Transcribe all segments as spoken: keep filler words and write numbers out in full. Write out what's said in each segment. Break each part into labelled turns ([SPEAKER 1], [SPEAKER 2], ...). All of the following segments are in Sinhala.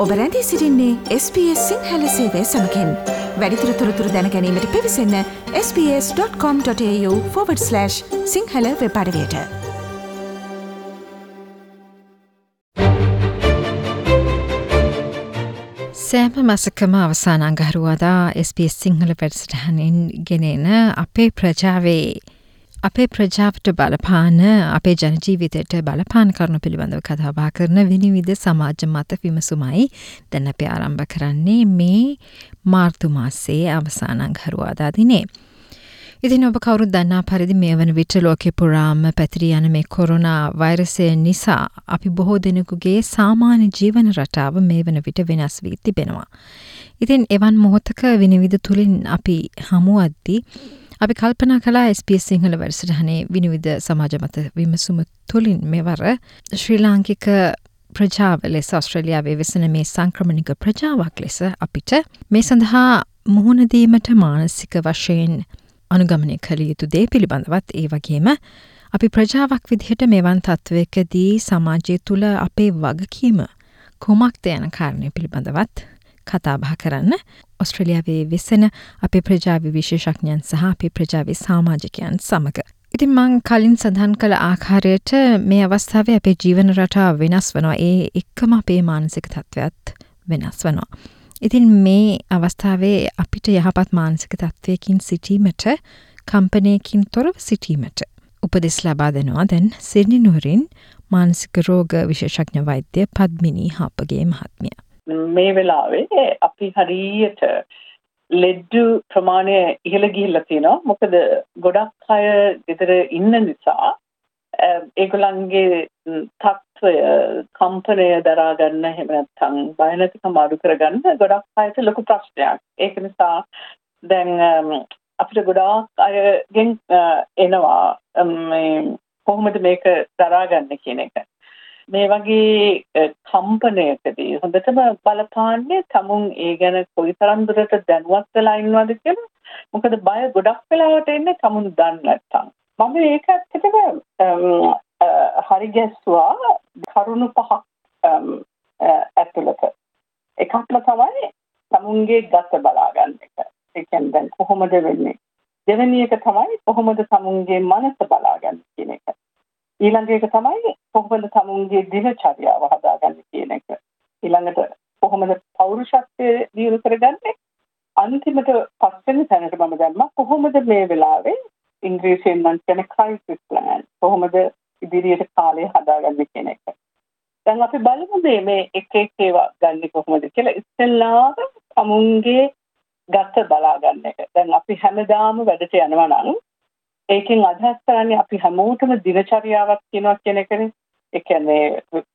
[SPEAKER 1] ඔබ රැඳී සිටින්නේ එස් බී එස් සිංහල සේවය සමගින්. වැඩිදුර තොරතුරු දැන ගැනීමට පිවිසන්න S B S dot com dot AU forward slash Sinhala web අඩවියට.
[SPEAKER 2] සෑම මාසකම අවසාන අඟහරුවාදා එස් බී එස් සිංහල වැඩසටහනින් ගෙනෙන අපේ ප්‍රජාවේ අපේ ප්‍රජාවට බලපාන අපේ ජනජීවිතයට බලපාන කරුණු පිළිබඳව කතා බහ කරන විනිවිද සමාජ මත විමසුමයි දැන් අපි ආරම්භ කරන්නේ මේ මාර්තු මාසයේ අවසාන අඟහරුවාදා දිනේ. ඉතින් ඔබ කවුරුත් දන්නා පරිදි මේ වන විට ලෝකෙ පුරාම පැතිරී යන මේ කොරෝනා වෛරසය නිසා අපි බොහෝ දෙනෙකුගේ සාමාන්‍ය ජීවන රටාව මේ වන විට වෙනස් වී තිබෙනවා. ඉතින් එවන් මොහොතක විනිවිද තුලින් අපි හමුවද්දී අපි කල්පනා කළා එස් බී එස් සිංහල වැඩසටහනේ විනිවිද සමාජ මත විමසුම තුලින් මෙවර ශ්‍රී ලාංකික ප්‍රජාව ලෙස ඕස්ට්‍රේලියාවේ වෙසෙන මේ සංක්‍රමණික ප්‍රජාවක් ලෙස අපිට මේ සඳහා මුහුණ දීමට මානසික වශයෙන් අනුගමනය කළ යුතු දේ පිළිබඳවත් ඒ වගේම අපි ප්‍රජාවක් විදිහට මෙවන් තත්ත්වයකදී සමාජය තුළ අපේ වගකීම කුමක්ද යන කාරණය පිළිබඳවත් කතා බහ කරන්න ඕස්ට්‍රේලියාවේ වෙසෙන අපේ ප්‍රජාවේ විශේෂඥයන් සහ අපේ ප්‍රජාවේ සමාජිකයන් සමග. ඉතින් මං කලින් සඳහන් කළ ආකාරයට මේ අවස්ථාවේ අපේ ජීවන රටාව වෙනස් වෙනවා. ඒ එක්කම අපේ මානසික තත්ත්වයත් වෙනස් වෙනවා. ඉතින් මේ අවස්ථාවේ අපිට යහපත් මානසික තත්ත්වයකින් සිටීමට කම්පනයකින් තොරව සිටීමට උපදෙස් ලබා දෙනවා දැන් සිඩ්නි නුවරින් මානසික රෝග විශේෂඥ වෛද්‍ය පද්මිනී හාපගේ මහත්මිය.
[SPEAKER 3] මේ වෙලාවේ අපි හරියට ලෙඩ්ඩු ප්‍රමාණය ඉහළ ගිහිල්ලා තියෙනවා. මොකද ගොඩක් අය ගෙදර ඉන්න නිසා ඒගොල්ලන්ගේ තත්ත්වය කම්පනය දරා ගන්න එහෙම නැත්නම් බය නැතිකම අඩු කරගන්න ගොඩක් අයට ලොකු ප්‍රශ්නයක්. ඒක නිසා දැන් අපිට ගොඩාක් අයගෙන් එනවා මේ කොහොමද මේක දරා ගන්න කියන එක. මේ වගේ කම්පනයකදී හොඳටම බලපාන්නේ තමුන් ඒ ගැන කොයිතරම් දුරට දැනුවත් වෙලා ඉන්නවද කියලා. මොකද බය ගොඩක් වෙලාවට එන්නේ තමුන් දන්නේ නැත්තම්. මම ඒක ඇත්තටම හරි ගැස්සුවා කරුණු පහක් ඇතුළත. එකක් තමයි තමුන්ගේ ගත බලා ගන්න එක. ඒ කියන්නේ දැන් කොහොමද වෙන්නේ? දෙවෙනි එක තමයි කොහොමද තමුන්ගේ මනස බලා ගන්න කියන එක. ඊළඟ එක තමයි කොහොමද තමුන්ගේ දිනචර්යාව හදාගන්න කියන එක. ඊළඟට කොහොමද පෞරුෂත්වය දියුණු කරගන්නේ? අන්තිමට පස්වෙනි තැනට මම දැම්මා කොහොමද මේ වෙලාවේ ඉංග්‍රීසියෙන් නම් කියන ක්‍රයිසිස් ප්ලෑන් කොහොමද ඉදිරියට කාලය හදාගන්නේ කියන එක. දැන් අපි බලමු මේ එක එක ඒවා ගන්න කොහොමද කියලා. ඉස්සෙල්ලාම තමුන්ගේ ගත බලා ගන්න එක. දැන් අපි හැමදාම වැඩට යනවා නම් ඒකෙන් අදහස් කරන්නේ අපි හැමෝටම දිනචරියාවක් කියනවා කියන එකනේ. ඒ කියන්නේ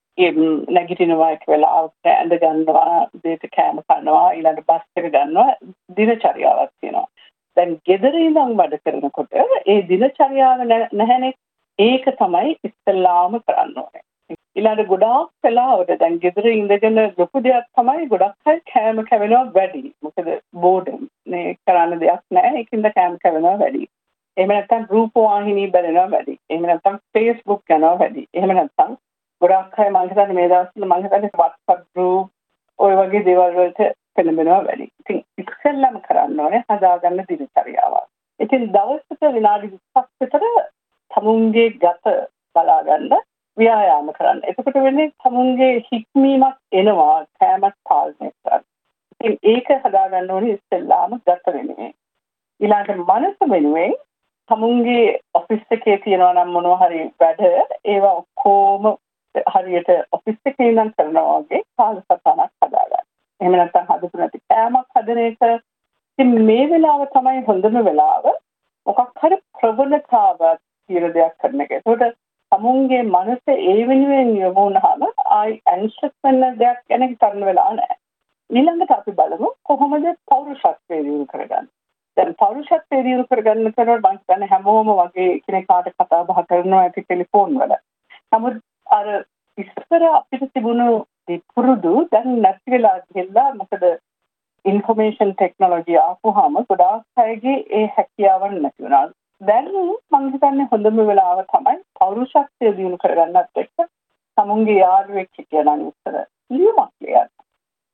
[SPEAKER 3] නැගිටිනවා එක් වෙලාවකට ඇඳ ගන්නවා, දෙයට කෑම කනවා, ඊළඟ බස් එක ගන්නවා, දිනචරියාවක් තියෙනවා. දැන් ගෙදර ඉඳන් වැඩ කරනකොට ඒ දිනචරියාව නැහැනේ. ඒක තමයි ඉස්සෙල්ලාම කරන්න ඕනේ. ඊළඟ ගොඩාක් වෙලාවට දැන් ගෙදර ඉඳගෙන ලොකු දෙයක් තමයි ගොඩක් අය කෑම කැවෙනවා වැඩි. මොකද බෝඩම් මේ කරන්න දෙයක් නැහැ. ඒකින්ද කෑම කැවෙනවා වැඩි. එහෙම නැත්නම් රූපවාහිනී බලනවා වැඩි. එහෙම නැත්නම් Facebook යනවා වැඩි. එහෙම නැත්නම් ගොඩක් අය මම හිතන්නේ මේ දවස්වල මම හිතන්නේ WhatsApp group ඔය වගේ දේවල් වලට පෙළඹෙනවා වැඩි. ඉතින් ඉස්සෙල්ලාම කරන්න ඕනේ හදාගන්න දිනචරියාව. ඉතින් දවසට විනාඩි විස්සක් විතර තමුන්ගේ ගත බලා ගන්න ව්‍යායාම කරන්න. එතකොට වෙන්නේ තමුන්ගේ හික්මීමක් එනවා කෑමක් පාලනය කරන්න. ඉතින් ඒක හදාගන්න ඕනේ ඉස්සෙල්ලාම ගත වෙනුවෙන්. ඊළඟට මනස වෙනුවෙන් තමුන්ගේ ඔෆිස් එකේ තියෙනවා නම් මොනවා හරි වැඩ ඒවා ඔක්කොම හරියට ඔෆිස් එකේ ඉඳන් කරනවා වගේ කාලසටහනක් හදාගන්න. එහෙම නැත්නම් හදපු නැති කෑමක් හදන එක. ඉතින් මේ වෙලාව තමයි හොඳම වෙලාව. මොකක් හරි ප්‍රවණතාවක් කියලා දෙයක් කරන එක. ඒකට තමුන්ගේ මනස ඒ වෙනුවෙන් යොමු වුණාම ආයි ඇන්ෂස් වෙන දෙයක් ගැන හිතන්න වෙලා නැහැ. ඊළඟට අපි බලමු කොහොමද පෞරුෂත්වය දියුණු කරගන්නේ. දැන් පෞරුෂත්වය දියුණු කරගන්න කරලා මම කියන්නේ හැමෝම වගේ කෙනෙක්ට කතා බහ කරනවා ඇති ටෙලිෆෝන් වල. නමුත් අර ඉස්සර අපිට තිබුණු පුරුදු දැන් නැති වෙලා ගිහලා මොකද ඉන්ෆර්මේෂන් ටෙක්නොලොජි ආපුවාම ගොඩාක් අයගේ ඒ හැකියාවන් නැති වුණා. දැන් මම හිතන්නේ හොඳම වෙලාව තමයි පෞරුෂත්වය දියුණු කරගන්නත් එක්ක තමුන්ගේ යාළුවෙක් හිටියනම් ඉස්සර ලියුමක් ලියන්න.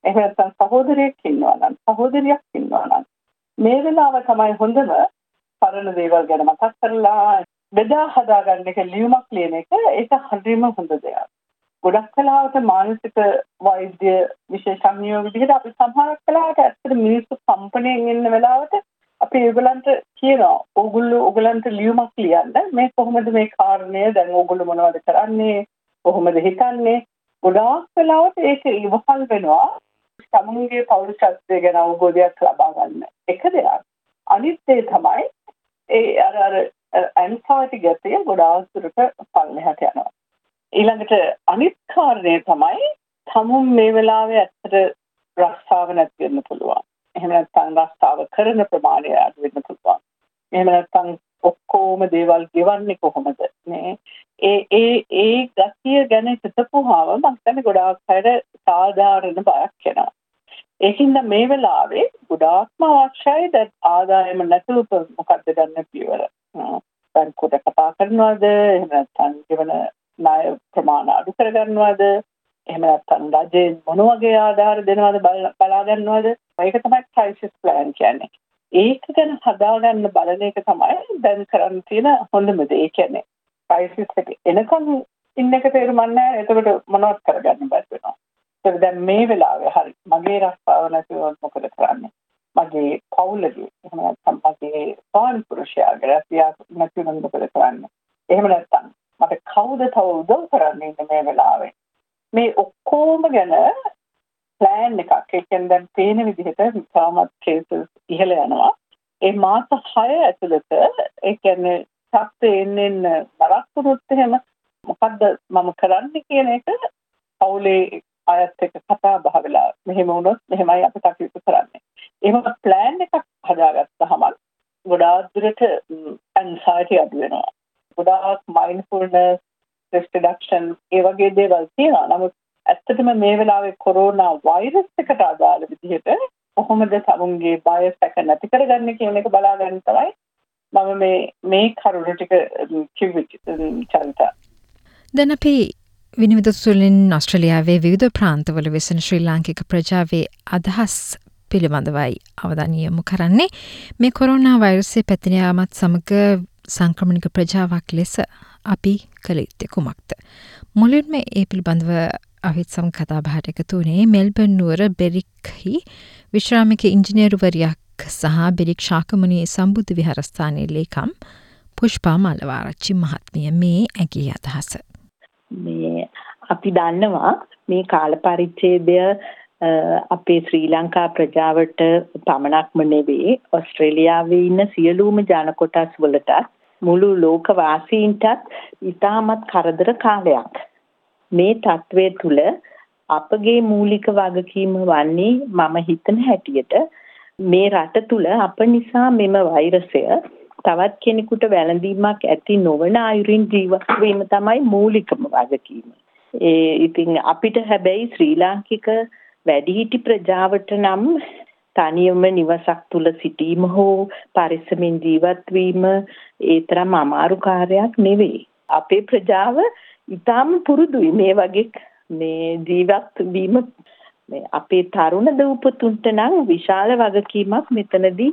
[SPEAKER 3] එහෙම නැත්නම් සහෝදරයෙක් ඉන්නවා නම් සහෝදරියක් ඉන්නවා නම් මේ වෙලාව තමයි හොඳම පරණ දේවල් ගැන මතක් කරලා බෙදා හදා ගන්න එක ලියුමක් ලියන එක ඒක හරියම හොඳ දෙයක්. ගොඩක් කලාවට මානසික වෛද්‍ය විශේෂඥයෝ විදිහට අපි සමහරක් කලාවට ඇත්තට මිනිස්සු කම්පණයෙන් ඉන්න වෙලාවට අපි ඒගොල්ලන්ට කියනවා ඕගොල්ලෝ ඕගොල්ලන්ට ලියුමක් ලියන්න මේ කොහොමද මේ කාරණය දැන් ඕගොල්ලෝ මොනවද කරන්නේ කොහොමද හිතන්නේ ගොඩාක් වෙලාවට ඒක ඉවහල් වෙනවා සමුන්ගේ පෞරුෂත්වය ගැන අවබෝධයක් ලබා ගන්න එක දෙයක්. අනිත් ඒ තමයි ඒ අර අර ඇන්සයිටි ගැතිය ගොඩාක් දුරට පල්ලෙහාට යනවා. ඊළඟට අනිත් කාරණය තමයි තමුන් මේ වෙලාවේ ඇත්තට රස්සාව නැති වෙන්න පුළුවන්. එහෙම නැත්නම් රස්සාව කරන ප්‍රමාණය අඩු වෙන්න පුළුවන්. එහෙම නැත්නම් ඔක්කොම දේවල් ගෙවන්නේ කොහොමද? මේ ඒ ඒ ඒ ගතිය ගැන හිතපුවාම මම හිතන්නේ ගොඩාක් අයට සාධාරණ බයක් එනවා. ඒකින්ද මේ වෙලාවේ ගොඩාක්ම අවශ්‍යයි දැන් ආදායම නැතුව මොකද්ද ගන්න පියවර. බැංකුවට කතා කරනවද? එහෙම නැත්නම් ජීවන ණය ප්‍රමාණ අඩු කර ගන්නවද? එහෙම නැත්නම් රජයෙන් මොන වගේ ආධාර දෙනවද බලා ගන්නවද? මේක තමයි ක්‍රයිසිස් ප්ලෑන් කියන්නේ. ඒක ගැන හදාගන්න බලන එක තමයි දැන් කරන්න තියෙන හොඳම දේ. ඒ කියන්නේ ක්‍රයිසිස් එක එනකන් ඉන්න එක තේරුම් නැහැ. එතකොට මොනවද කරගන්න බැරි වෙනවා. ඒක දැන් මේ වෙලාවේ හරි මගේ රස්සාව නැතිව මොකද කරන්නේ? මගේ පවුලේ එහෙම නැත්නම් මගේ ස්වාමි පුරුෂයාගේ රැකියාව නැතිව මොකද කරන්නේ? එහෙම නැත්නම් මට කවුද තව උදව් කරන්නේ ඉන්න මේ වෙලාවේ? මේ ඔක්කොම ගැන ප්ලෑන් එකක් ඒ කියන්නේ දැන් පේන විදිහට තාමත් කේසස් ඉහළ යනවා. ඒ මාස හය ඇතුළත ඒ කියන්නේ සත්‍ය එන්නෙන් බරක් වුණොත් එහෙම මොකද්ද මම කරන්නේ කියන එක පවුලේ අයත් එක්ක කතා බහ වෙලා මෙහෙම වුණොත් මෙහෙමයි අපි කටයුතු කරන්නේ. එහෙම ප්ලෑන් එකක් හදාගත්තාම ගොඩාක් දුරට ඇන්සයිටි අඩු වෙනවා. ගොඩාක් මයින්ඩ්ෆුල්නස් ස්ට්‍රෙස් රිඩක්ෂන් ඒ වගේ දේවල් තියෙනවා. නමුත් ඇත්තටම මේ වෙලාවේ කොරෝනා වෛරස් එකට අදාළ විදිහට කොහොමද සමුන්ගේ බය සැක නැති කරගන්නේ කියන එක බලා ගන්න තමයි මම මේ මේ කරුණු ටික කිව්වේ චරිත.
[SPEAKER 2] දැන් අපි විනිවිද තුළින් ඔස්ට්‍රේලියාවේ විවිධ ප්‍රාන්තවල වෙසෙන ශ්‍රී ලාංකික ප්‍රජාවේ අදහස් පිළිබඳවයි අවධානය යොමු කරන්නේ. මේ කොරෝනා වෛරසය පැතිර යාමත් සමග සංක්‍රමණික ප්‍රජාවක් ලෙස අපි කළ යුත්තේ කුමක්ද? මුලින්ම ඒ පිළිබඳව අපිත් සමග කතා බහට එකතු වුණේ මෙල්බර්න් නුවර බෙරික්හි විශ්‍රාමික ඉංජිනේරුවරියක් සහ බෙරික් ශාකමුණී සම්බුද්ධ විහාරස්ථානයේ ලේකම් පුෂ්පා මල්ලවාරච්චි මහත්මිය මේ ඇගේ අදහස.
[SPEAKER 4] මේ අපි දන්නවා මේ කාල පරිච්ඡේදය අපේ ශ්‍රී ලංකා ප්‍රජාවට පමණක්ම නෙවෙයි ඕස්ට්‍රේලියාවේ ඉන්න සියලුම ජන කොටස් වලට මුළු ලෝක වාසීන්ටත් ඉතාමත් කරදර කාලයක්. මේ තත්වයේ තුල අපගේ මූලික වගකීම වන්නේ මම හිතන හැටියට මේ රට තුල අප නිසා මෙම වෛරසය තවත් කෙනෙකුට වැළඳීමක් ඇති නොවන අයුරින් ජීවත් වීම තමයි මූලිකම වගකීම. ඒ ඉතින් අපිට හැබැයි ශ්‍රී ලාංකික වැඩිහිටි ප්‍රජාවට නම් තනියම නිවසක් තුල සිටීම හෝ පරිස්සමින් ජීවත් වීම ඒ තරම් අමාරු කාර්යයක් නෙවෙයි. අපේ ප්‍රජාව ඉතාම පුරුදුයි මේ වගේ මේ ජීවත් වීම. මේ අපේ තරුණ දූපතුන්ට නම් විශාල වගකීමක් මෙතනදී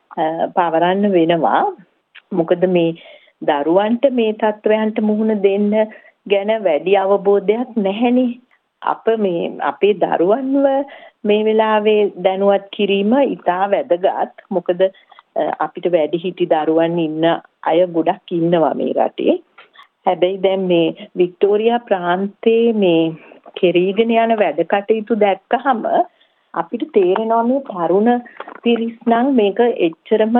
[SPEAKER 4] පවරන්න වෙනවා. මොකද මේ දරුවන්ට මේ තත්වයන්ට මුහුණ දෙන්න ගැන වැඩි අවබෝධයක් නැහෙනේ. අප මේ අපේ දරුවන්ව මේ වෙලාවේ දැනුවත් කිරීම ඉතා වැදගත්. මොකද අපිට වැඩිහිටි දරුවන් ඉන්න අය ගොඩක් ඉන්නවා මේ රටේ. හැබැයි දැන් මේ වික්ටෝරියා ප්‍රාන්තයේ මේ කෙරීගෙන යන වැඩ කටයුතු දැක්කහම අපිට තේරෙනවා මේ තරුණ පිරිස් නම් මේක එච්චරම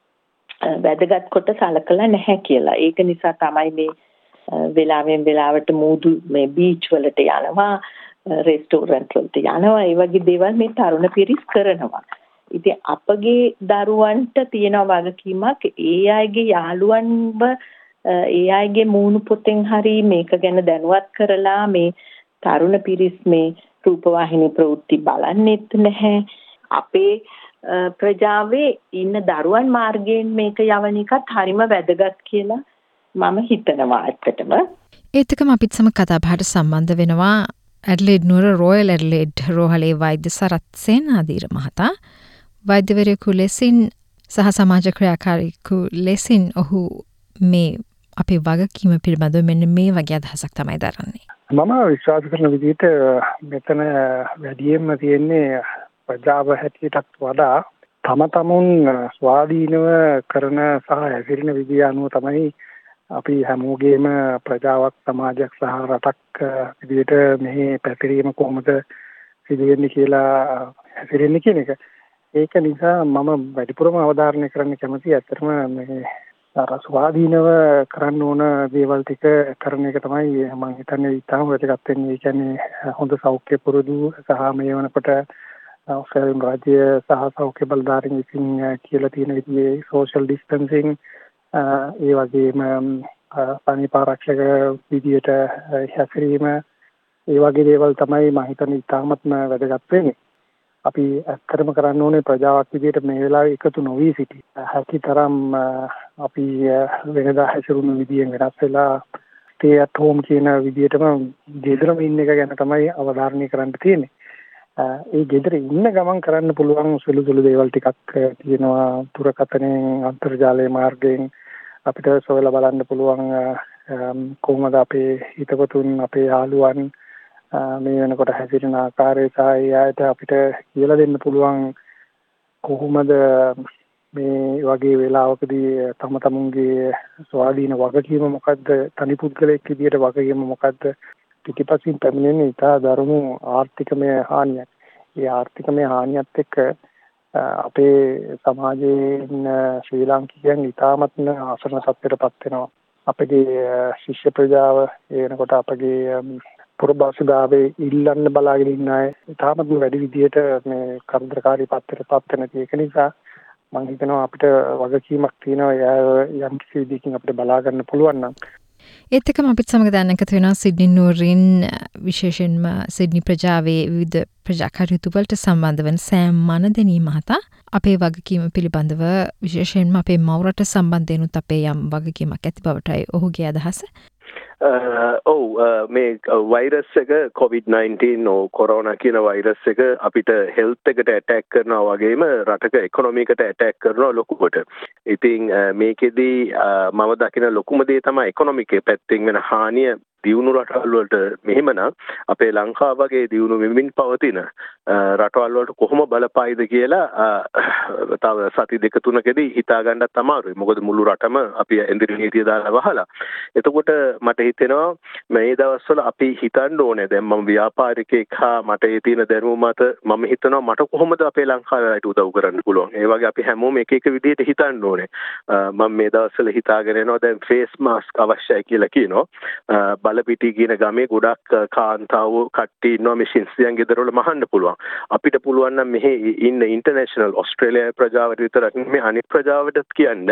[SPEAKER 4] වැදගත් කොට සලකලා නැහැ කියලා. ඒක නිසා තමයි මේ වෙලාවෙන් වෙලාවට මූදු මේ බීච් වලට යනවා, රෙස්ටෝරන්ට් වලට යනවා, ඒ වගේ දේවල් මේ තරුණ පිරිස් කරනවා. ඉතින් අපගේ දරුවන්ට තියෙන වගකීමක් ඒ අයගේ යාළුවන්ව ඒ අයගේ මූණු පොතෙන් හරි මේක ගැන දැනුවත් කරලා මේ තරුණ පිරිස් මේ රූපවාහිනී ප්‍රවෘත්ති බලන්නෙත් නැහැ. අපේ ප්‍රජාවේ ඉන්න දරුවන් මාර්ගයෙන් මේක යවන එකත් හරිම වැදගත් කියලා මම හිතනවා ඇත්තටම.
[SPEAKER 2] ඒත් එක්කම අපිත් සමග කතා බහට සම්බන්ධ වෙනවා ඇඩ්ලේඩ් නුවර රෝයල් ඇඩ්ලේඩ් රෝහලේ වෛද්‍ය සරත් සේනාධීර මහතා වෛද්‍යවරයෙකු ලෙසින් සහ සමාජ ක්‍රියාකාරීකු ලෙසින් ඔහු මේ අපේ වගකීම පිළිබඳව මෙන්න මේ වගේ අදහසක් තමයි දරන්නේ.
[SPEAKER 5] මම විශ්වාස කරන විදිහට මෙතන වැඩියෙන්ම තියෙන්නේ ප්‍රජාව හැටියටත් වඩා තම තමුන් ස්වාධීනව කරන සහ හැසිරෙන විදිය අනුව තමයි අපි හැමෝගේම ප්‍රජාවක් සමාජයක් සහ රටක් විදිහට මෙහි පැතිරීම කොහොමද සිදු වෙන්නේ කියලා හැසිරෙන්නේ කියන එක. ඒක නිසා මම වැඩිපුරම අවධාරණය කරන්න කැමති ඇත්තටම මේ අර ස්වාධීනව කරන්න ඕන දේවල් ටික කරන එක තමයි මම හිතන්නේ ඉතාම වැදගත් වෙන්නේ. ඒ කියන්නේ හොඳ සෞඛ්‍ය පුරුදු සහ මේ වෙනකොට ඔස්ට්‍රේලියානු රාජ්‍ය සහ සෞඛ්‍ය බලධාරීන් විසින් කියලා තියෙන විදිහේ සෝෂල් ඩිස්ටන්සිං ඒ වගේම සනීපාරක්ෂක විදියට හැසිරීම ඒ වගේ දේවල් තමයි මම හිතන්නේ ඉතාමත්ම වැදගත් වෙන්නේ. අපි ඇත්තටම කරන්න ඕනේ ප්‍රජාවක් විදියට මේ වෙලාවේ එකතු නොවී සිටි. හැකිතරම් අපි වෙනදා හැසිරුණු විදියෙන් වෙනස් වෙලා stay at home කියන විදියටම ගෙදරම ඉන්න එක ගැන තමයි අවධාරණය කරන්න තියෙන්නේ. ඒ ගෙදර ඉන්න ගමන් කරන්න පුළුවන් සුළු සුළු දේවල් ටිකක් තියෙනවා. දුරකථනයෙන් අන්තර්ජාලය මාර්ගයෙන් අපිට සොයලා බලන්න පුළුවන් කොහොමද අපේ හිතවතුන් අපේ යාළුවන් මේ වෙනකොට හැසිරෙන ආකාරය සහ ඒ අයට අපිට කියලා දෙන්න පුළුවන් කොහොමද මේ වගේ වෙලාවකදී තම තමුන්ගේ ස්වාධීන වගකීම මොකද්ද, තනි පුද්ගලයෙක් විදියට වගකීම මොකද්ද, පිටිපසින් පැමිණෙන ඉතා දරුණු ආර්ථිකමය හානියක්. ඒ ආර්ථිකමය හානියත් එක්ක අපේ සමාජයේ ශ්‍රී ලාංකිකයන් ඉතාමත්ම ආසන්න සත්‍යයටපත් වෙනවා. අපගේ ශිෂ්‍ය ප්‍රජාව ඒ වෙනකොට අපගේ පුරබාසිදාවේ ඉල්ලන්න බලාගෙන ඉන්න අය ඉතාමත්ම වැඩි විදියට මේ කරදරකාරී පත්තරපත් වෙන ඒක නිසා මම හිතනවා අපිට වගකීමක් තියෙනවා යම් කිසි විදිහකින් අපිට බලා ගන්න පුළුවන් නම්.
[SPEAKER 2] ඒත් එක්කම අපිත් සමග දැන් එකතු වෙනවා සිඩ්නි නුවරින් විශේෂයෙන්ම සිඩ්නි ප්‍රජාවේ විවිධ ප්‍රජා කටයුතු වලට සම්බන්ධ වන සෑම් මනදෙනී මහතා අපේ වගකීම පිළිබඳව විශේෂයෙන්ම අපේ මවුරට සම්බන්ධයෙන්ුත් අපේ යම් වගකීමක් ඇති බවටයි ඔහුගේ අදහස.
[SPEAKER 6] ඔව් මේ වෛරස් එක කොවිඩ් නයින්ටීන් ඕ කොරෝනා කියන වෛරස් එක අපිට හෙල්ත් එකට ඇටැක් කරනවා වගේම රටක ඉකොනොමි එකට ඇටැක් කරනවා ලොකුවට. ඉතින් මේකෙදී මම දකින ලොකුම දේ තමයි ඉකොනොමිකේ පැත්තෙන් වෙන හානිය දියුණු රටවල් වලට මෙහෙමනම් අපේ ලංකාව වගේ දියුණු වෙමින් පවතින රටවල් වලට කොහොම බලපායිද කියලා තව සති දෙක තුනකදී හිතා ගන්නත් අමාරුයි. මොකද මුළු රටම අපි එන්දිරි නීතිය දාලා වහලා. එතකොට මට හිතෙනවා මේ දවස්වල අපි හිතන්න ඕනේ දැන් මම ව්‍යාපාරිකයෙක් හා මට ඒ තියෙන දැනුම මත මම හිතනවා මට කොහොමද අපේ ලංකාවේ අයට උදව් කරන්න පුළුවන්. ඒ වගේ අපි හැමෝම එක එක විදිහට හිතන්න ඕනේ. මම මේ දවස්වල හිතාගෙන යනවා දැන් ෆේස් මාස්ක් අවශ්‍යයි කියලා කියනවා. බලපිටි කියන ගමේ ගොඩක් කාන්තාවෝ කට්ටිය ඉන්නවා මේ ශින්සියන් ගෙදරවල මහන්න පුළුවන්. අපිට පුළුවන් නම් මෙහි ඉන්න ඉන්ටර්නැෂනල් ඕස්ට්‍රේලියාවේ ප්‍රජාවට විතරක් නෙමෙයි අනිත් ප්‍රජාවටත් කියන්න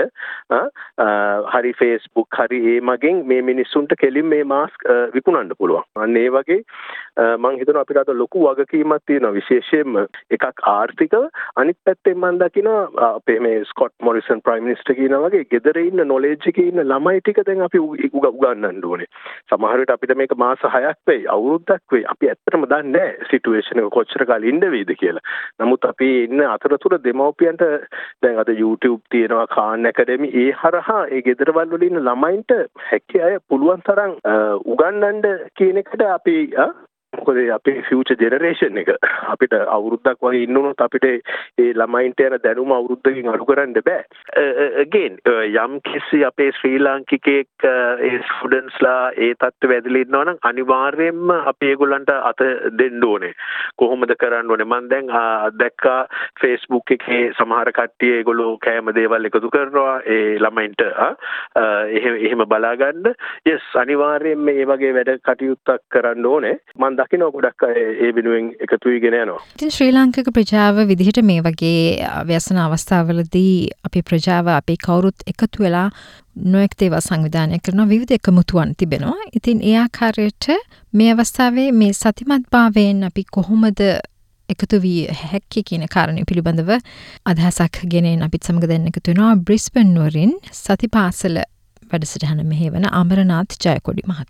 [SPEAKER 6] හරි Facebook හරි ඒ මගෙන් මේ මිනිස්සුන්ට කෙලින් මේ මාස්ක් විකුණන්න පුළුවන්. අන්න ඒ වගේ මම හිතනවා අපිට අද ලොකු වගකීමක් තියෙනවා විශේෂයෙන්ම එකක් ආර්ථිකව අනිත් පැත්තෙන් මම දකිනවා අපේ මේ ස්කොට් මොරිසන් ප්‍රයිම් මිනිස්ටර් කියනවා වගේ ගෙදර ඉන්න නොලෙජ් එකේ ඉන්න ළමයි ටික දැන් අපි උගන්වන්න ඕනේ. සමහර විට අපිට මේක මාස හයක් වෙයි අවුරුද්දක් වෙයි අපි ඇත්තටම දන්නේ නැහැ සිටුේෂන් එක කොච්චර කාලෙ ඉන්න වේද කියලා. නමුත් අපි ඉන්න අතරතුර දෙමව්පියන්ට දැන් අද YouTube තියෙනවා කාන් ඇකඩමි ඒ හරහා ඒ ගෙදරවල වල ඉන්න ළමයින්ට හැකිය අය පුළුවන් තරම් උගන්වන්න කියන එකට අපි මොකද අපේ ෆියුචර් ජෙනරේෂන් එක අපිට අවුරුද්දක් වගේ ඉන්න උනොත් අපිට ඒ ළමයින්ට යන දැනුම අවුරුද්දකින් අඩු කරන්න බෑ. again යම් කිසි අපේ ශ්‍රී ලාංකිකයෙක් ඒ ස්ටුඩන්ට්ස්ලා ඒ තත්ත්වෙ වැදලා ඉන්නවා නම් අනිවාර්යයෙන්ම අපි ඒගොල්ලන්ට අත දෙන්න ඕනේ. කොහොමද කරන්න ඕනේ? මම දැන් දැක්කා Facebook එකේ සමහර කට්ටිය ඒගොල්ලෝ කෑම දේවල් එකතු කරනවා ඒ ළමයින්ට එහෙම එහෙම බලා ගන්න. yes අනිවාර්යයෙන්ම මේ වගේ වැඩ කටයුත්තක් කරන්න ඕනේ. මම දකින්න ගොඩක් ඒ වෙනුවෙන් එකතු වෙගෙන යනවා.
[SPEAKER 2] ඉතින් ශ්‍රී ලාංකික ප්‍රජාව විදිහට මේ වගේ ව්‍යසන අවස්ථාවලදී අපේ ප්‍රජාව අපේ කවුරුත් එකතු වෙලා නොඑක් දේවල් සංවිධානය කරන විවිධ එකමුතුන් තිබෙනවා. ඉතින් ඒ ආකාරයට මේ අවස්ථාවේ මේ සතිමත්භාවයෙන් අපි කොහොමද එකතු වී හැක්කේ කියන කාරණය පිළිබඳව අදහසක් ගෙනෙන් අපිත් සමග දැන් එකතු වෙනවා බ්‍රිස්බන් නුවරින් සතිපාසල වැඩසටහන මෙහෙවන අමරනාත් ජයකොඩි මහතා.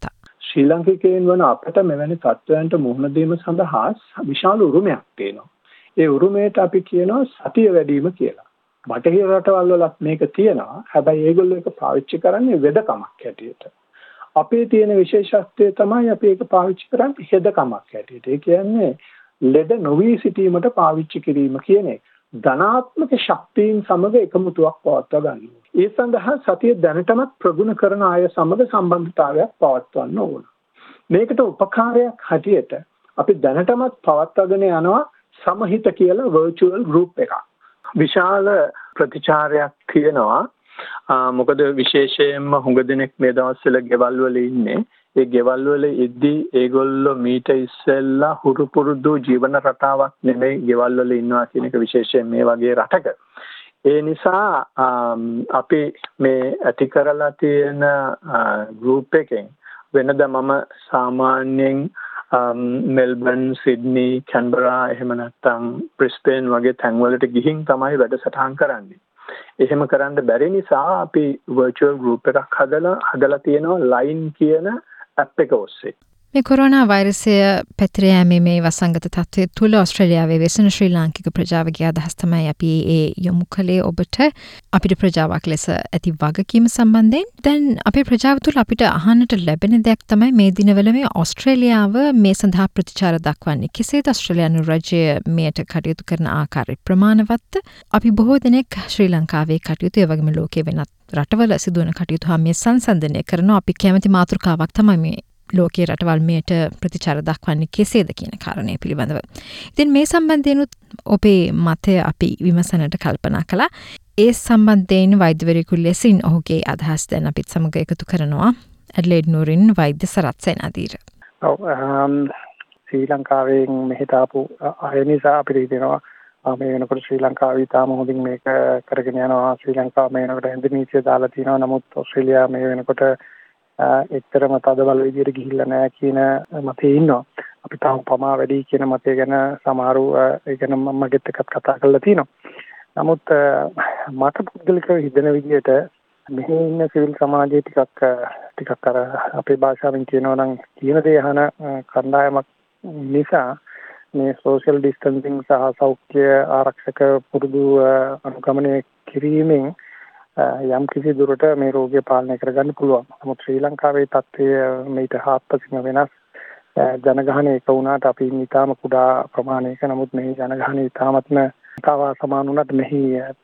[SPEAKER 7] ශ්‍රී ලාංකිකයන් වන අපට මෙවැනි තත්ත්වයන්ට මුහුණ දීම සඳහා විශාල උරුමයක් තියෙනවා. ඒ උරුමයට අපි කියනවා සතිය වැඩිම කියලා. බටහිර රටවල් වලත් මේක තියෙනවා. හැබැයි ඒගොල්ලෝ ඒක පාවිච්චි කරන්නේ වෙදකමක් හැටියට. අපේ තියෙන විශේෂත්වය තමයි අපි ඒක පාවිච්චි කරන්නේ හෙදකමක් හැටියට. ඒ කියන්නේ ලෙඩ නොවී සිටීමට පාවිච්චි කිරීම කියන එක. ධනාත්මක ශක්තියින් සමග එකමුතුවක් පවත්වා ගන්න. ඒ සඳහා සතිය දැනටමත් ප්‍රගුණ කරන අය සමග සම්බන්ධතාවයක් පවත්වන්න ඕන. මේකට උපකාරයක් හැටියට අපි දැනටමත් පවත්වාගෙන යනවා සමහිත කියලා virtual group එකක්. විශාල ප්‍රතිචාරයක් තියෙනවා. මොකද විශේෂයෙන්ම හුඟ දෙනෙක් මේ දවස්වල ගෙවල් වල ඉන්නේ. ඒ ගෙවල් වල ඉද්දී ඒගොල්ලෝ මීට ඉස්සෙල්ලා හුරු පුරුදු ජීවන රටාවක් නෙමෙයි ගෙවල් වල ඉන්නවා කියන එක විශේෂයෙන් මේ වගේ රටක. ඒ නිසා අපි මේ ඇති කරලා තියෙන ගෲප් එකෙන් වෙනද මම සාමාන්‍යයෙන් මෙල්බන්, සිඩ්නි, කැන්බරා එහෙම නැත්නම් බ්‍රිස්බේන් වගේ තැන්වලට ගිහින් තමයි වැඩසටහන් කරන්නේ. එහෙම කරන්න බැරි නිසා අපි virtual group එකක් හදලා හදලා තියෙනවා ලයින් කියන ඇප් එක ඔස්සේ.
[SPEAKER 2] මේ කොරෝනා වෛරසය පැතිර යෑමේ මේ වසංගත තත්ත්වය තුළ ඕස්ට්‍රේලියාවේ වෙසෙන ශ්‍රී ලාංකික ප්‍රජාවගේ අදහස් තමයි අපි ඒ යොමු කළේ ඔබට අපිට ප්‍රජාවක් ලෙස ඇති වගකීම සම්බන්ධයෙන්. දැන් අපේ ප්‍රජාව තුළ අපිට අහන්නට ලැබෙන දෙයක් තමයි මේ දිනවල මේ ඕස්ට්‍රේලියාව මේ සඳහා ප්‍රතිචාර දක්වන්නේ. කෙසේද ඕස්ට්‍රේලියානු රජය මෙයට කටයුතු කරන ආකාරය ප්‍රමාණවත්ද? අපි බොහෝ දෙනෙක් ශ්‍රී ලංකාවේ කටයුතු ඒ වගේම ලෝකයේ වෙනත් රටවල සිදුවන කටයුතු හා මේ සංසන්දනය කරනවා. අපි කැමති මාතෘකාවක් තමයි මේ ලෝකයේ රටවල් මෙයට ප්‍රතිචාර දක්වන්නේ කෙසේද කියන කාරණය පිළිබඳව. ඉතින් මේ සම්බන්ධයෙන්ුත් ඔබේ මතය අපි විමසන්නට කල්පනා කළා. ඒ සම්බන්ධයෙන් වෛද්‍යවරයෙකු ලෙසින් ඔහුගේ අදහස් දැන් අපිත් සමග එකතු කරනවා. ඇඩ්ලේඩ් නුවරින් වෛද්‍ය සරත් සේනාධීර.
[SPEAKER 5] ඔව් ශ්‍රී ලංකාවෙන් මෙහෙට ආපු අය නිසා අපිට හිතෙනවා මේ වෙනකොට ශ්‍රී ලංකාවේ තාම හොඳින් මේක කරගෙන යනවා. ශ්‍රී ලංකාව මේ වෙනකොට ඉන්දුනීසියා දාලා තිනවා. නමුත් ඕස්ට්‍රේලියාව මේ වෙනකොට එක්තරම තදබල විදියට ගිහිල්ලා නැහැ කියන මතේ ඉන්නවා. අපි තාම පමා වැඩි කියන මතය ගැන සමහරු ඒ ගැන මමගෙත් එක්කත් කතා කරලා තිනවා. නමුත් මට පුද්ගලිකව හිතෙන විදියට මෙහි ඉන්න සිවිල් සමාජයේ ටිකක් ටිකක් අර අපේ භාෂාවෙන් කියනවා නම් කියන දේ අහන කණ්ඩායමක් නිසා මේ සෝෂල් ඩිස්ටන්සිං සහ සෞඛ්‍ය ආරක්ෂක පුරුදු අනුගමනය කිරීමෙන් යම් කිසි දුරට මේ රෝගය පාලනය කරගන්න පුළුවන්. නමුත් ශ්‍රී ලංකාවේ තත්ත්වය මේට හාත්පසින්ම වෙනස්. ජනගහනය එක වුණාට අපි ඊටාම කුඩා ප්‍රමාණයක. නමුත් මේ ජනගහනය ඊටාමත්ම තව සමාන වුණාට මෙහි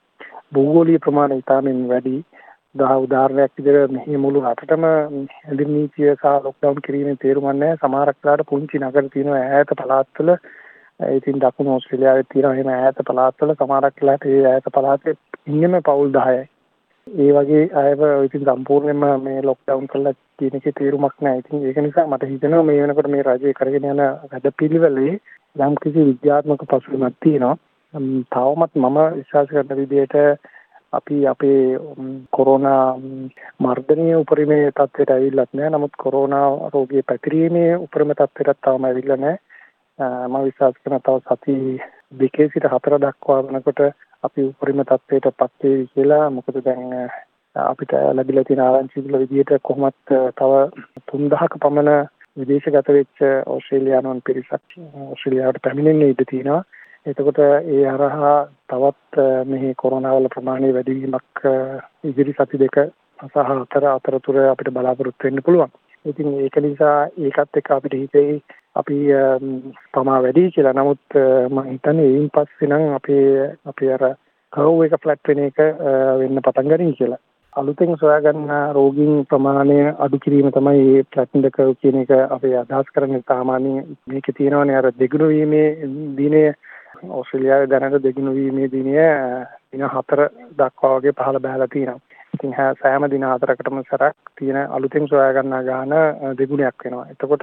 [SPEAKER 5] භූගෝලීය ප්‍රමාණය ඊටාමින් වැඩි. දා උදාහරණයක් විදිහට මෙහි මුළු රටටම ඉන්දුනීසියා සහ ලොක්ඩවුන් කිරීමේ තේරුම නැහැ. සමහරක් වෙලාවට පුංචි නගර තියෙනවා ඈත පළාත්වල. ඉතින් දකුණු ඕස්ට්‍රේලියාවේ තියෙනවා එහෙම ඈත පළාත්වල සමහරක් වෙලාවට ඒ ඈත පළාතේ ඉන්නම පවුල් දහයයි. ඒ වගේ අයව ඉතින් සම්පූර්ණයෙන්ම මේ ලොක්ඩවුන් කළා කියන එකේ තේරුමක් නැහැ. ඉතින් ඒක නිසා මට හිතෙනවා මේ වෙනකොට මේ රජය කරගෙන යන වැඩපිළිවෙලේ යම් කිසි විද්‍යාත්මක පසුබිමක් තියෙනවා. තවමත් මම විශ්වාස කරන විදිහට අපි අපේ කොරෝනා මර්ධනීය උපරිමයේ තත්ත්වයට ඇවිල්ලත් නැහැ. නමුත් කොරෝනා රෝගී පැතිරීමේ උපරිම තත්ත්වයට තාම ඇවිල්ලා නැහැ. මම විශ්වාස කරන තව සති දෙකේ සිට හතර දක්වා වෙනකොට අපි උපරිම තත්ත්වයට පත් වෙයි කියලා. මොකද දැන් අපිට ලැබිලා තියෙන ආරංචි වල විදිහට කොහොමත් තව තුන්දහක පමණ විදේශගත වෙච්ච ඕස්ට්‍රේලියානුන් පිරිසක් ඕස්ට්‍රේලියාවට පැමිණෙන්න ඉඩ තියෙනවා. එතකොට ඒ හරහා තවත් මේ කොරෝනා වල ප්‍රමාණය වැඩි වීමක් ඉදිරි සති දෙක සහ හතර අතරතුර අපිට බලාපොරොත්තු වෙන්න පුළුවන්. ඉතින් ඒක නිසා ඒකත් එක්ක අපිට හිතේ අපි තමා වැඩි කියලා. නමුත් මම හිතන්නේ ඒයින් පස්සේ නම් අපේ අපේ අර කර්ව් එක ෆ්ලැට් වෙන එක වෙන්න පටන් ගනී කියලා. අලුතෙන් සොයාගන්න රෝගීන් ප්‍රමාණය අඩු කිරීම තමයි මේ ෆ්ලැට්න්ඩ් කර්ව් කියන එක අපේ අදහස් කරන්නේ. සාමාන්‍යයෙන් මේකේ තියෙනවානේ අර දෙගුණ වීමේ දිනය ඕස්ට්‍රේලියාවේ දැනට දෙගුණ වීමේ දිනය දින හතර දක්වා වගේ පහළ බහලා තියෙනවා. ඉතින් සෑම දින හතරකටම සැරයක් තියෙන අලුතෙන් සොයාගන්න ගාන දෙගුණයක් වෙනවා. එතකොට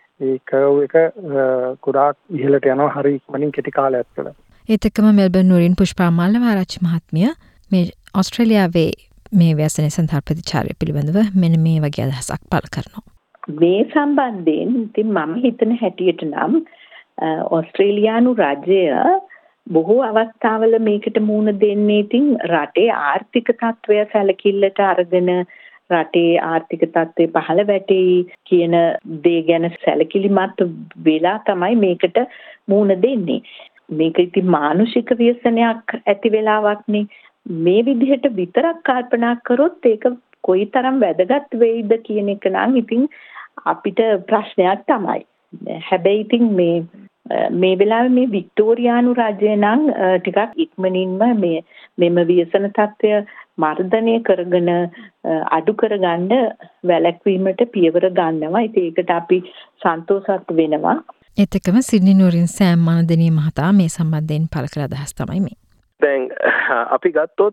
[SPEAKER 5] ඒ කර්ව් එක ගොඩාක් ඉහළට යනවා හරි ඉක්මනින් කෙටි කාලයක් තුළ.
[SPEAKER 2] ඒත් එක්කම මෙල්බර්න් නුවරින් පුෂ්පා මල්ලවාරච්චි මහත්මිය මේ ඕස්ට්‍රේලියාවේ මේ ව්‍යසනයේ සඳහා ප්‍රතිචාරය පිළිබඳව මෙන්න මේ වගේ අදහසක් පළ කරනවා.
[SPEAKER 4] මේ සම්බන්ධයෙන් ඉතින් මම හිතන හැටියට නම් ඕස්ට්‍රේලියානු රජය බොහෝ අවස්ථාවල මේකට මුහුණ දෙන්නේ ඉතින් රටේ ආර්ථික තත්ත්වය සැලකිල්ලට අරගෙන රටේ ආර්ථික තත්ත්වය පහළ වැටෙයි කියන දේ ගැන සැලකිලිමත් වෙලා තමයි මේකට මුහුණ දෙන්නේ. මේක ඉතින් මානසික ව්‍යසනයක් ඇති වෙලාවක්නේ. මේ විදිහට විතරක් කල්පනා කරොත් ඒක කොයිතරම් වැදගත් වෙයිද කියන එක නම් ඉතින් අපිට ප්‍රශ්නයක් තමයි. හැබැයි ඉතින් මේ මේ වෙලාවේ මේ වික්ටෝරියානු රජය නම් ටිකක් ඉක්මනින්ම මේ මෙම ව්‍යසන තත්ත්වය මර්ධනය කරගෙන අඩු කරගන්න වැළැක්වීමට පියවර ගන්නවා. ඉතින් ඒකට අපි සන්තෝෂත් වෙනවා.
[SPEAKER 2] ඒත් එක්කම සිඩ්නි නුවරින් සෑම් මනදනී මහතා මේ සම්බන්ධයෙන් පළ කළ අදහස් තමයි මේ.
[SPEAKER 6] දැන් අපි ගත්තොත්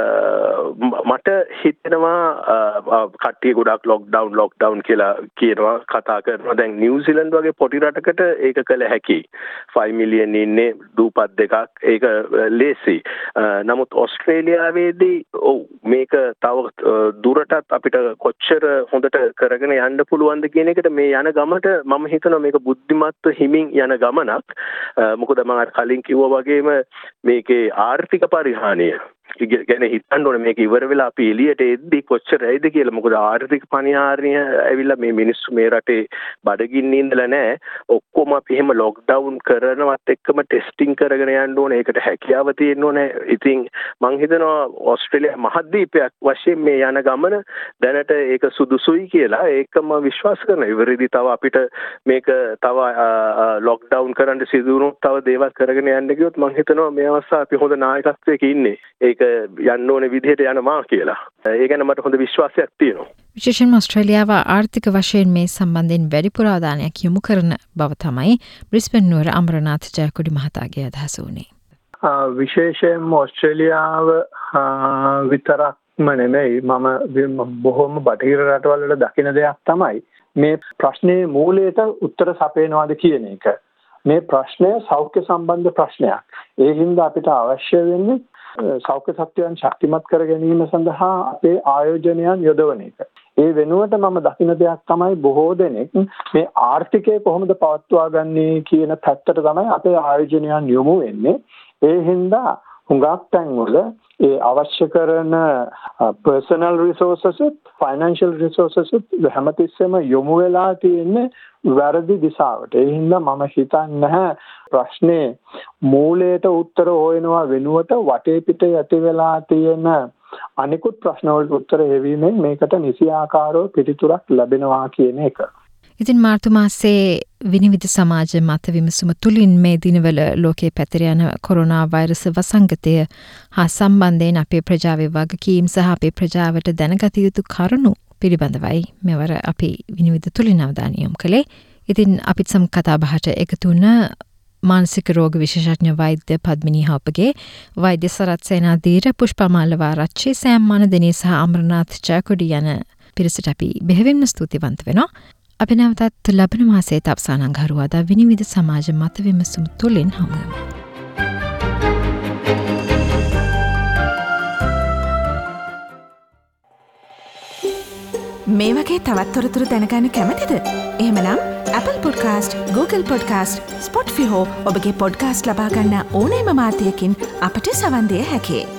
[SPEAKER 6] මට හිතෙනවා කට්ටිය ගොඩක් ලොක්ඩවුන් ලොක්ඩවුන් කියලා කියනවා කතා කරනවා. දැන් නිව්සීලන්ත වගේ පොඩි රටකට ඒක කළ හැකි. ෆයිව් මිලියන් ඉන්නේ දූපත් දෙකක් ඒක ලේසි. නමුත් ඕස්ට්‍රේලියාවේදී ඔව් මේක තව දුරටත් අපිට කොච්චර හොඳට කරගෙන යන්න පුළුවන්ද කියන එකට මේ යන ගමට මම හිතනවා මේක බුද්ධිමත්ව හිමින් යන ගමනක්. මොකද මම අර කලින් කිව්වා වගේම මේකේ ආර්ථික පරිහානිය ගැන හිතන්න ඕනේ. මේක ඉවර වෙලා අපි එළියට එද්දි කොච්චර ඇයිද කියලා. මොකද ආර්ථික පරිහානිය ඇවිල්ලා මේ මිනිස්සු මේ රටේ බඩගින්නේ ඉඳලා නැහැ. ඔක්කොම අපි එහෙම ලොක්ඩවුන් කරනවත් එක්කම ටෙස්ටිං කරගෙන යන්න ඕනේ. ඒකට හැකියාව තියෙන්න ඕනේ. ඉතින් මම හිතනවා ඕස්ට්‍රේලියා මහද්වීපයක් වශයෙන් මේ යන ගමන දැනට ඒක සුදුසුයි කියලා ඒකම විශ්වාස කරනවා. ඉවරෙදි තව අපිට මේක තව ලොක්ඩවුන් කරන්න සිදු වුණොත් තව දේවල් කරගෙන යන්න ගියොත් මම හිතනවා මේ අවස්ථාවේ අපි හොඳ නායකත්වයක ඉන්නේ. ඒක යන්න ඕනේ විදිහට යනවා කියලා. ඒ ගැන මට හොඳ විශ්වාසයක් තියෙනවා.
[SPEAKER 2] විශේෂයෙන්ම ඕස්ට්‍රේලියාව ආර්ථික වශයෙන් මේ සම්බන්ධයෙන් වැඩිපුර අවධානයක් යොමු කරන බව තමයි බ්‍රිස්බන් නුවර අමරනාථ ජයකොඩි මහතාගේ අදහස වුණේ.
[SPEAKER 7] විශේෂයෙන්ම ඕස්ට්‍රේලියාව විතරක්ම නෙමෙයි මම බොහොම බටහිර රටවල් වල දකින දෙයක් තමයි මේ ප්‍රශ්නේ මූලයට උත්තර සපයනවාද කියන එක. මේ ප්‍රශ්නය සෞඛ්‍ය සම්බන්ධ ප්‍රශ්නයක්. ඒ හින්දා අපිට අවශ්‍ය වෙන්නේ සෞඛ්‍ය සත්‍යයන් ශක්තිමත් කර ගැනීම සඳහා අපේ ආයෝජනයන් යොදවන එක. ඒ වෙනුවට මම දකින දෙයක් තමයි බොහෝ දෙනෙක් මේ ආර්ථිකය කොහොමද පවත්වා ගන්නේ කියන පැත්තට තමයි අපේ ආයෝජනයන් යොමු වෙන්නේ. ඒ හින්දා හුඟක් තැන්වල ඒ අවශ්‍ය කරන personal resources financial resources හැමතිස්සෙම යොමු වෙලා තියෙන්නේ වැරදි දිශාවට. ඒ හින්දා මම හිතන්නේ නැහැ ප්‍රශ්නේ මූලයට උත්තර හොයනවා වෙනුවට වටේ පිටේ ඇති වෙලා තියෙන අනිකුත් ප්‍රශ්න වලට උත්තර හේවීමෙන් මේකට නිසියාකාරව පිළිතුරක් ලැබෙනවා කියන එක.
[SPEAKER 2] ඉතින් මාර්තු මාසේ විනිවිද සමාජ මත විමසුම තුළින් මේ දිනවල ලෝකයේ පැතිර යන කොරෝනා වෛරස වසංගතය හා සම්බන්ධයෙන් අපේ ප්‍රජාවේ වගකීම් සහ අපේ ප්‍රජාවට දැනගත යුතු කරුණු පිළිබඳවයි මෙවර අපි විනිවිද තුළින් අවධානය යොමු කළේ. ඉතින් අපිත් සම කතා බහට එකතු වුණ මානසික රෝග විශේෂඥ වෛද්‍ය පද්මිනී හාපගේ, වෛද්‍ය සරත් සේනාධීර, පුෂ්පමාලවාරච්චි, සෑම් මනදෙනී සහ අමරනාථ ජයකොඩි යන පිරිසට අපි බෙහෙවින්ම ස්තුතිවන්ත වෙනවා. අපි නැවතත් ලබන මාසයේ අවසාන අඟහරුවාදා විනිවිද සමාජ මත විමසුම් තුළින් හමු වෙමු.
[SPEAKER 1] මේ වගේ තවත් තොරතුරු දැනගන්න කැමතිද? එහෙමනම් Apple Podcast, Google Podcast, Spotify හෝ ඔබගේ පොඩ්කාස්ට් ලබා ගන්න ඕනෑම මාධ්‍යයකින් අපට සවන් දිය හැකියි.